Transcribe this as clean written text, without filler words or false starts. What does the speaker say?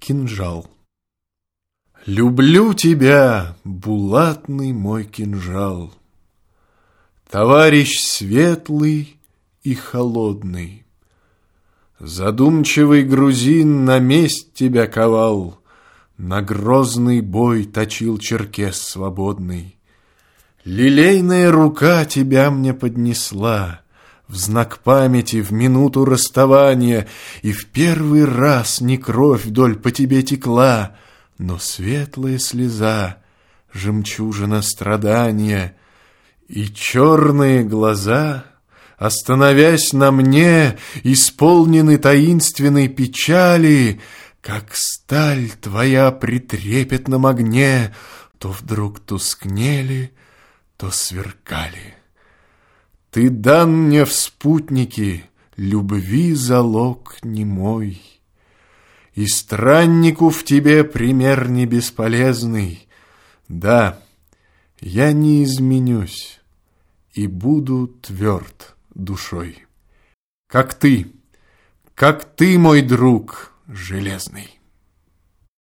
Кинжал. Люблю тебя, булатный мой кинжал, товарищ светлый и холодный. Задумчивый грузин на месть тебя ковал, на грозный бой точил черкес свободный. Лилейная рука тебя мне поднесла в знак памяти в минуту расставания, и в первый раз не кровь вдоль по тебе текла, но светлая слеза, жемчужина страдания, и черные глаза, остановясь на мне, исполнены таинственной печали, как сталь твоя при трепетном огне, то вдруг тускнели, то сверкали. Ты дан мне в спутники, любви залог немой, и страннику в тебе пример не бесполезный. Да, я не изменюсь и буду тверд душой, как ты, мой друг железный.